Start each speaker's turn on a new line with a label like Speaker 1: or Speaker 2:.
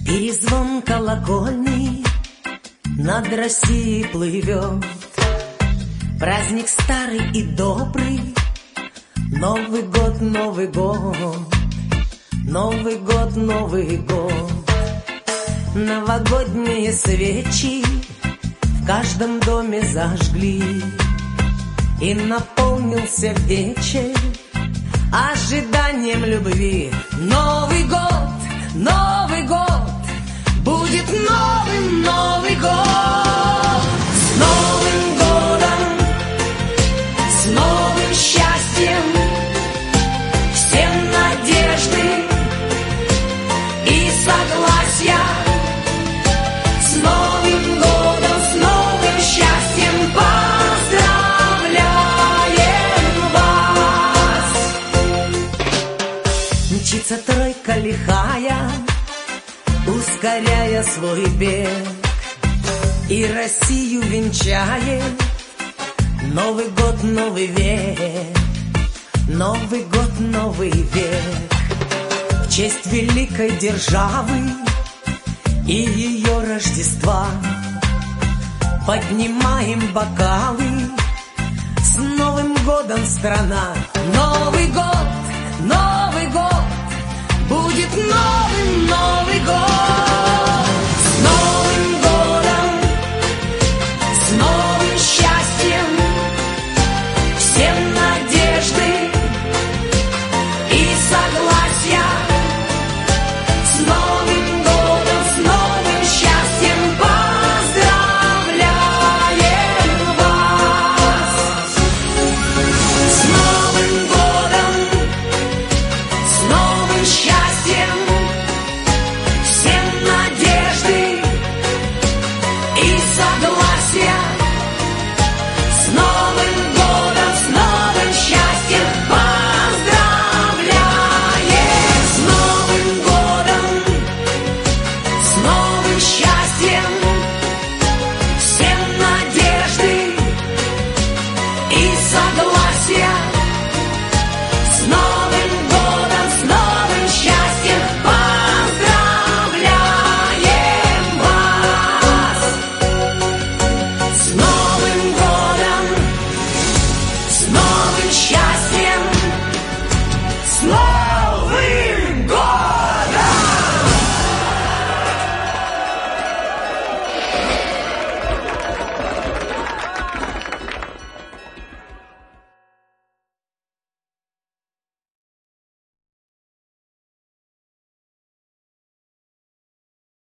Speaker 1: Перезвон колокольный над Россией плывет. Праздник старый и добрый, Новый год, Новый год, Новый год, Новый год. Новогодние свечи в каждом доме зажгли, и наполнился вечер ожиданием любви. Новый год, Новый год, будет новым Новый год. С Новым годом, с новым счастьем, всем надежды и согласия. С Новым годом, с новым счастьем поздравляем вас. Мчится тройка лихая, ускоряя свой бег, и Россию венчает Новый год, новый век. Новый год, новый век. В честь великой державы и ее Рождества поднимаем бокалы. С Новым годом, страна! Новый год, будет новым